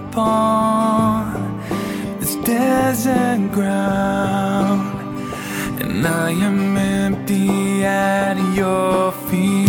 upon this desert ground, and I am empty at your feet.